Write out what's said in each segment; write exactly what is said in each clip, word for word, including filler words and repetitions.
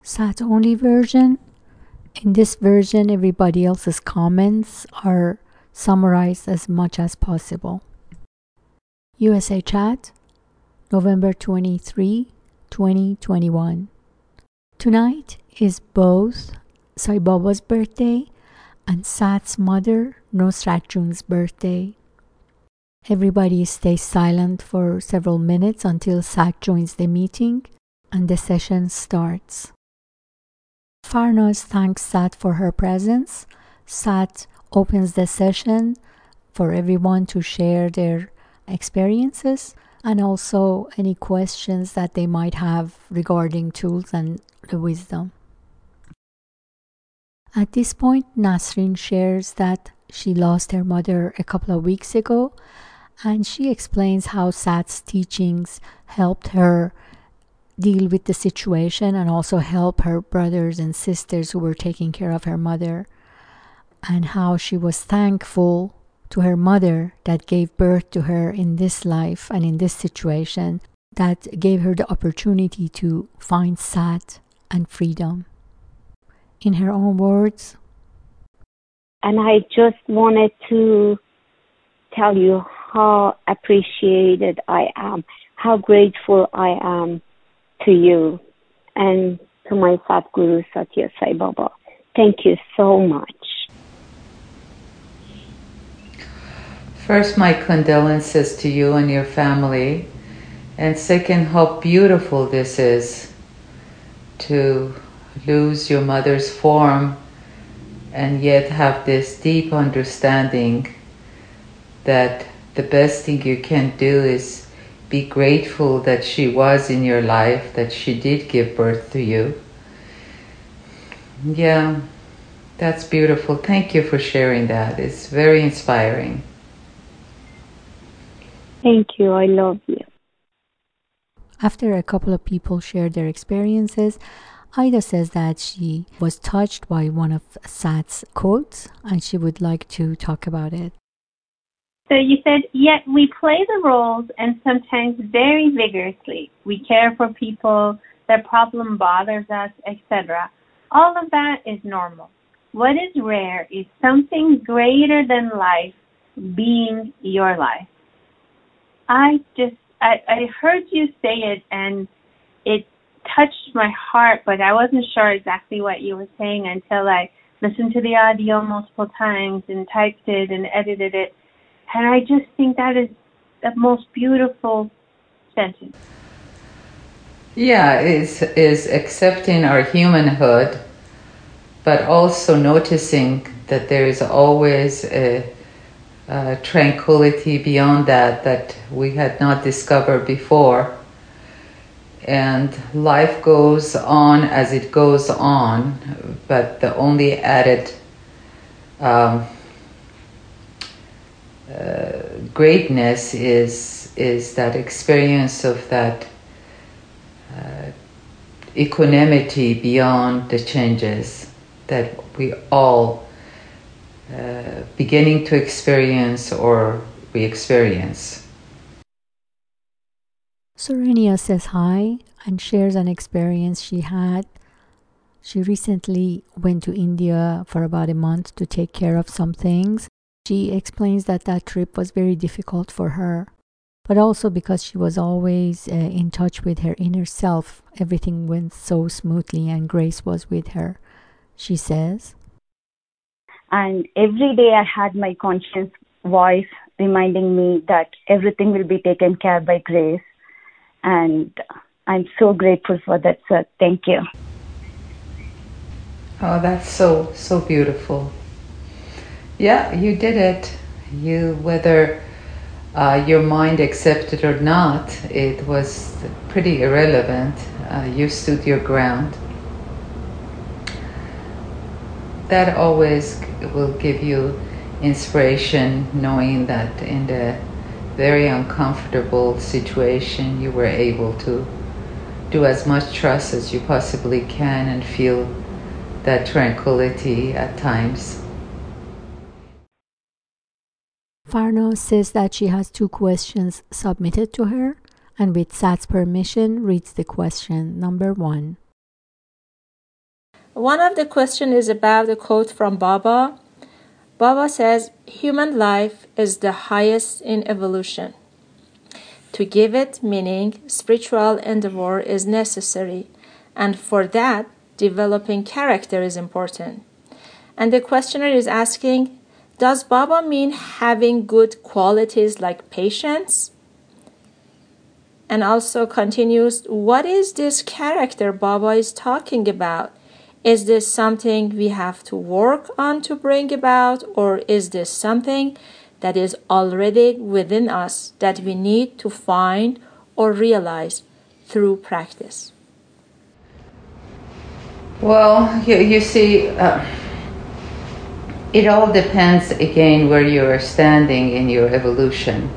Sat only version. In this version, everybody else's comments are summarized as much as possible. U S A Chat, November twenty-third, twenty twenty-one. Tonight is both Sai Baba's birthday and Sat's mother, Nusrat Jun's birthday. Everybody stays silent for several minutes until Sat joins the meeting and the session starts. Farnaz thanks Sat for her presence. Sat opens the session for everyone to share their experiences and also any questions that they might have regarding tools and the wisdom. At this point, Nasrin shares that she lost her mother a couple of weeks ago, and she explains how Sat's teachings helped her deal with the situation and also help her brothers and sisters who were taking care of her mother, and how she was thankful to her mother that gave birth to her in this life and in this situation, that gave her the opportunity to find Sat and freedom. In her own words, and I just wanted to tell you how appreciated I am, how grateful I am to you and to my Sadhguru Satya Sai Baba. Thank you so much. First, my condolences to you and your family. And second, how beautiful this is to lose your mother's form and yet have this deep understanding that the best thing you can do is be grateful that she was in your life, that she did give birth to you. Yeah, that's beautiful. Thank you for sharing that. It's very inspiring. Thank you. I love you. After a couple of people shared their experiences, Ida says that she was touched by one of Sat's quotes and she would like to talk about it. So you said, yet we play the roles and sometimes very vigorously. We care for people, their problem bothers us, et cetera. All of that is normal. What is rare is something greater than life being your life. I just, I, I heard you say it and it touched my heart, but I wasn't sure exactly what you were saying until I listened to the audio multiple times and typed it and edited it. And I just think that is the most beautiful sentence. Yeah, is is accepting our humanhood, but also noticing that there is always a, a tranquility beyond that that we had not discovered before. And life goes on as it goes on, but the only added um, uh, greatness is is that experience of that uh, equanimity beyond the changes that we all uh, beginning to experience or we experience. Serenia says hi and shares an experience she had. She recently went to India for about a month to take care of some things. She explains that that trip was very difficult for her, but also because she was always uh, in touch with her inner self. Everything went so smoothly and grace was with her, she says. And every day I had my conscious voice reminding me that everything will be taken care by grace. And I'm so grateful for that, sir. Thank you. Oh, that's so, so beautiful. Yeah, you did it. You, whether uh, your mind accepted or not, it was pretty irrelevant. Uh, you stood your ground. That always will give you inspiration, knowing that in the very uncomfortable situation, you were able to do as much trust as you possibly can and feel that tranquility at times. Farna says that she has two questions submitted to her, and with Sat's permission reads the question number one. One of the questions is about the quote from Baba. Baba says, human life is the highest in evolution. To give it meaning, spiritual endeavor is necessary, and for that, developing character is important. And the questioner is asking, does Baba mean having good qualities like patience? And also continues, what is this character Baba is talking about? Is this something we have to work on to bring about, or is this something that is already within us that we need to find or realize through practice? Well, you, you see, uh, it all depends again where you are standing in your evolution.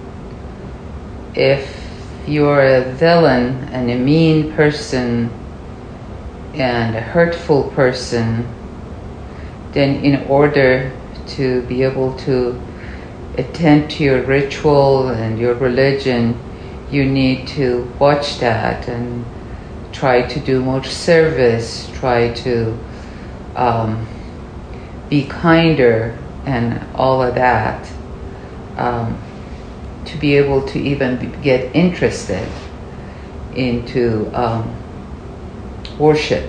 If you're a villain and a mean person and a hurtful person, then in order to be able to attend to your ritual and your religion, you need to watch that and try to do more service, try to um, be kinder and all of that, um, to be able to even be, get interested into um, worship.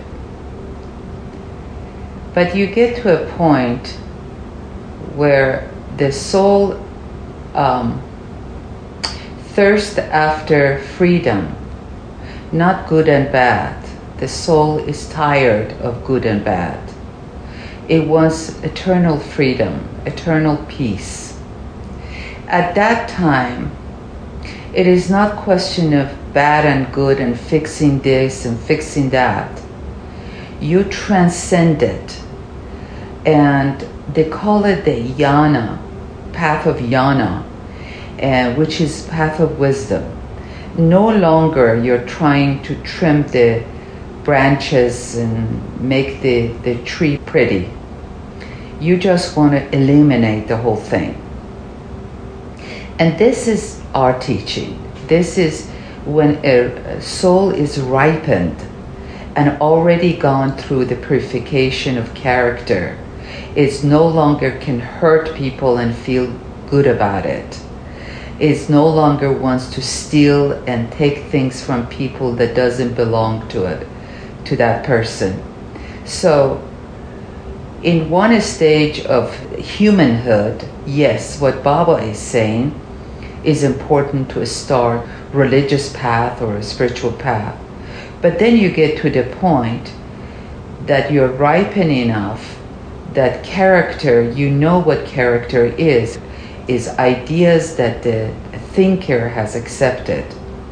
But you get to a point where the soul um, thirsts after freedom, not good and bad. The soul is tired of good and bad. It wants eternal freedom, eternal peace. At that time, it is not a question of bad and good and fixing this and fixing that. You transcend it. And they call it the yana, path of yana, uh, which is path of wisdom. No longer you're trying to trim the branches and make the, the tree pretty. You just want to eliminate the whole thing. And this is our teaching. This is when a soul is ripened and already gone through the purification of character. It's no longer can hurt people and feel good about it. It's no longer wants to steal and take things from people that doesn't belong to it, to that person. So in one stage of humanhood, yes, what Baba is saying is important to start religious path or a spiritual path. But then you get to the point that you're ripen enough that character, you know what character is, is ideas that the thinker has accepted.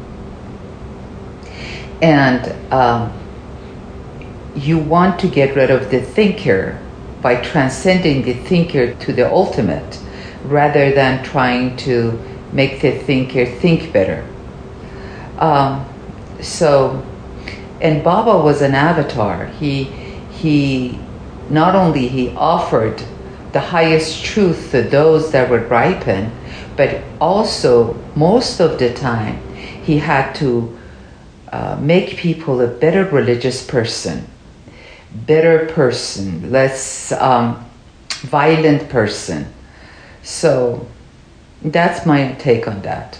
And um, you want to get rid of the thinker by transcending the thinker to the ultimate, rather than trying to make the thinker think better. Um, so, and Baba was an avatar. He, he, not only he offered the highest truth to those that would ripen, but also most of the time he had to uh, make people a better religious person, better person, less um, violent person. So that's my take on that.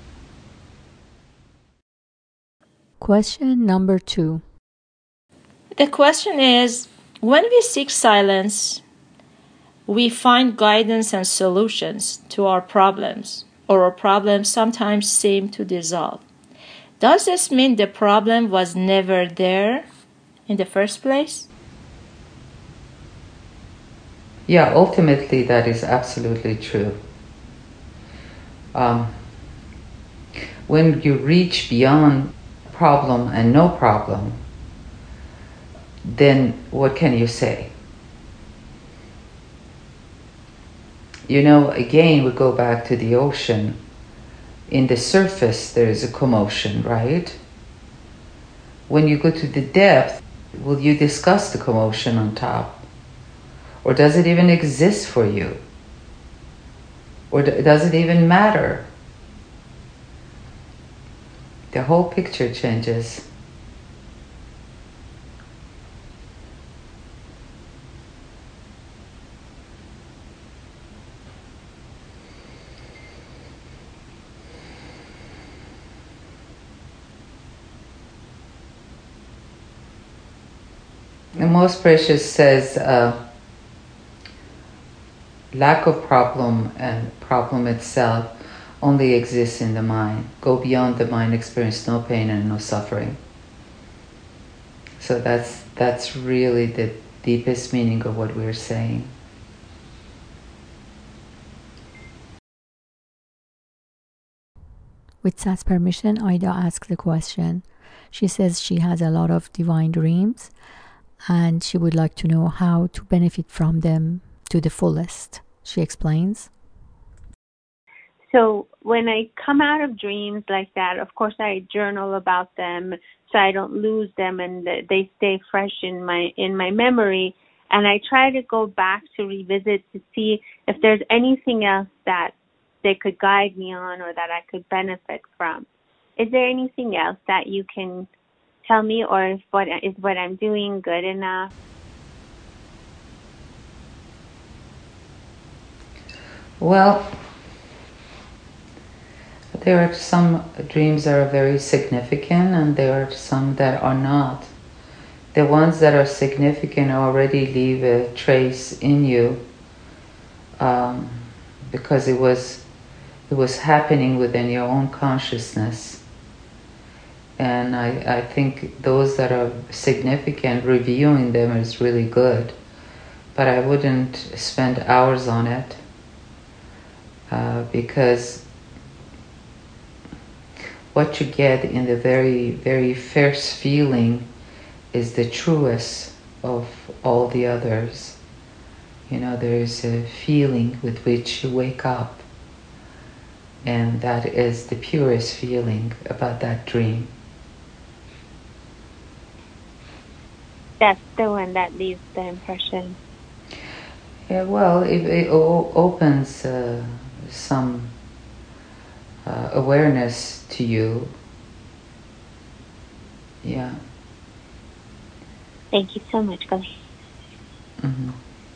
Question number two. The question is, when we seek silence, we find guidance and solutions to our problems, or our problems sometimes seem to dissolve. Does this mean the problem was never there in the first place? Yeah, ultimately that is absolutely true. Um, when you reach beyond problem and no problem, then what can you say? You know, again, we go back to the ocean. In the surface, there is a commotion, right? When you go to the depth, will you discuss the commotion on top? Or does it even exist for you? Or does it even matter? The whole picture changes. The Most Precious says uh, lack of problem and problem itself only exists in the mind. Go beyond the mind, experience no pain and no suffering. So that's that's really the deepest meaning of what we're saying. With Sat's permission, Ida asks the question. She says she has a lot of divine dreams and she would like to know how to benefit from them to the fullest. She explains. So when I come out of dreams like that, of course I journal about them so I don't lose them and they stay fresh in my in my memory. And I try to go back to revisit to see if there's anything else that they could guide me on or that I could benefit from. Is there anything else that you can tell me, or is what is what I'm doing good enough? Well, there are some dreams that are very significant and there are some that are not. The ones that are significant already leave a trace in you um, because it was it was happening within your own consciousness. And I, I think those that are significant, reviewing them is really good. But I wouldn't spend hours on it uh, because what you get in the very, very first feeling is the truest of all the others. You know, there is a feeling with which you wake up, and that is the purest feeling about that dream. That's the one that leaves the impression. Yeah, well, it, it o- opens uh, some uh, awareness to you. Yeah. Thank you so much, Kali. Mm-hmm.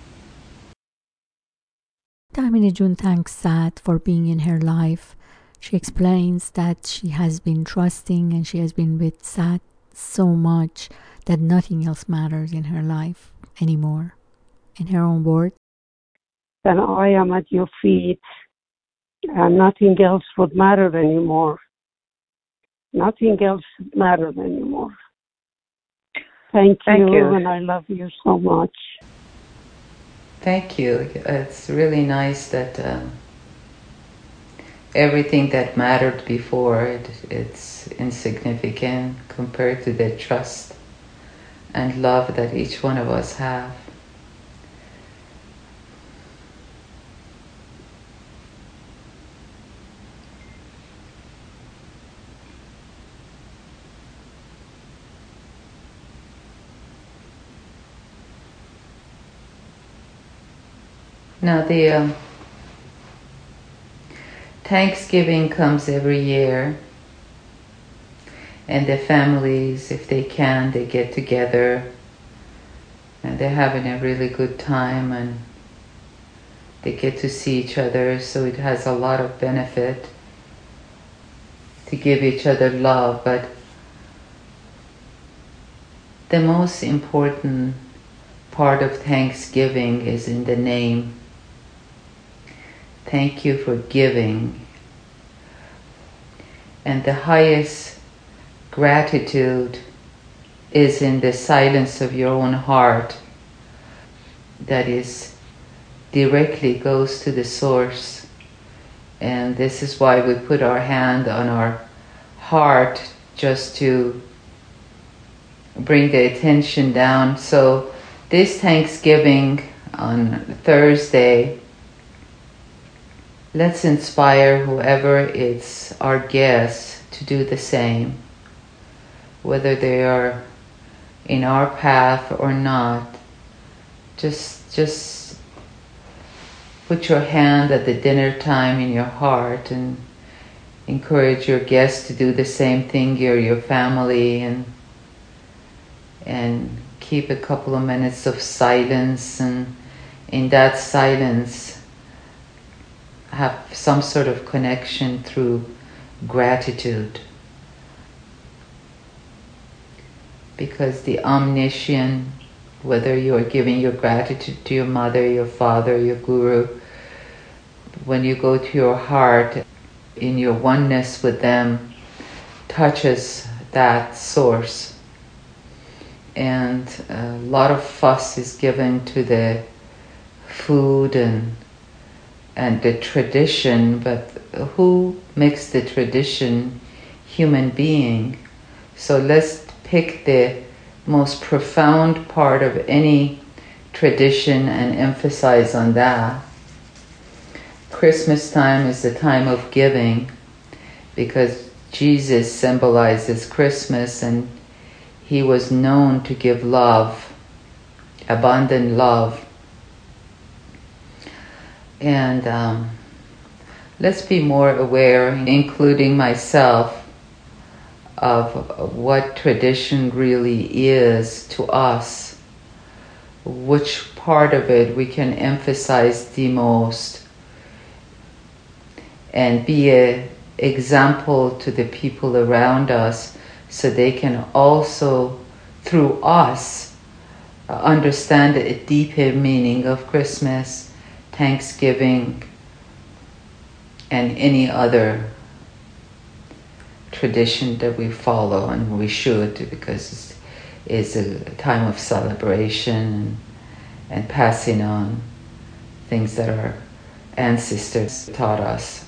Damini June thanks Sat for being in her life. She explains that she has been trusting and she has been with Sat so much that nothing else matters in her life anymore. In her own words, then I am at your feet and nothing else would matter anymore. Nothing else matters anymore. Thank, Thank you, you. and I love you so much. Thank you. It's really nice that uh, everything that mattered before, it, it's insignificant compared to the trust and love that each one of us have. Now the um, Thanksgiving comes every year, and the families, if they can, they get together and they're having a really good time and they get to see each other, so it has a lot of benefit to give each other love. But the most important part of Thanksgiving is in the name. Thank you for giving. And the highest gratitude is in the silence of your own heart, that is directly goes to the source. And this is why we put our hand on our heart, just to bring the attention down. So this Thanksgiving on Thursday, let's inspire whoever is our guest to do the same, whether they are in our path or not. Just, just put your hand at the dinner time in your heart and encourage your guests to do the same thing, your your family, and and keep a couple of minutes of silence, and in that silence have some sort of connection through gratitude. Because the omniscient, whether you are giving your gratitude to your mother, your father, your guru, when you go to your heart, in your oneness with them, touches that source. And a lot of fuss is given to the food and and the tradition, but who makes the tradition? Human being. So let's pick the most profound part of any tradition and emphasize on that. Christmas time is the time of giving because Jesus symbolizes Christmas, and he was known to give love, abundant love. And um, let's be more aware, including myself, of what tradition really is to us, which part of it we can emphasize the most, and be an example to the people around us so they can also, through us, understand the deeper meaning of Christmas, Thanksgiving, and any other tradition that we follow, and we should, because it's a time of celebration and passing on things that our ancestors taught us.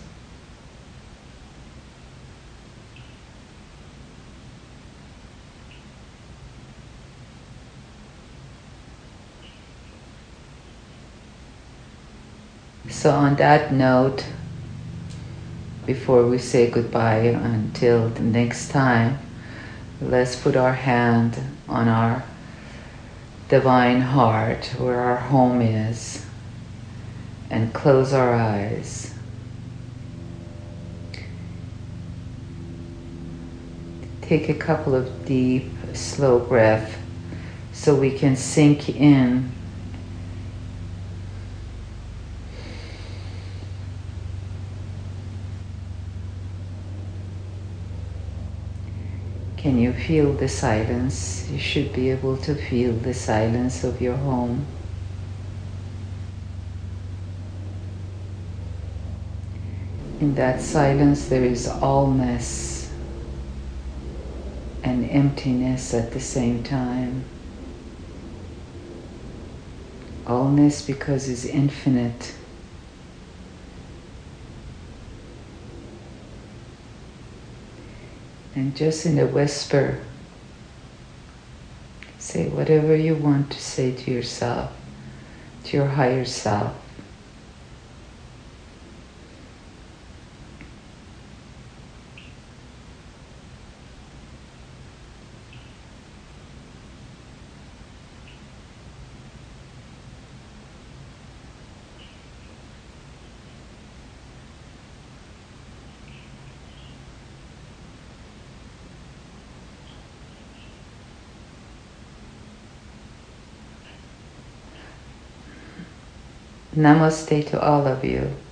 So on that note, before we say goodbye until the next time, let's put our hand on our divine heart where our home is and close our eyes. Take a couple of deep, slow breaths so we can sink in. Can you feel the silence? You should be able to feel the silence of your home. In that silence there is allness and emptiness at the same time. Allness because it's infinite. And just in a whisper, say whatever you want to say to yourself, to your higher self. Namaste to all of you.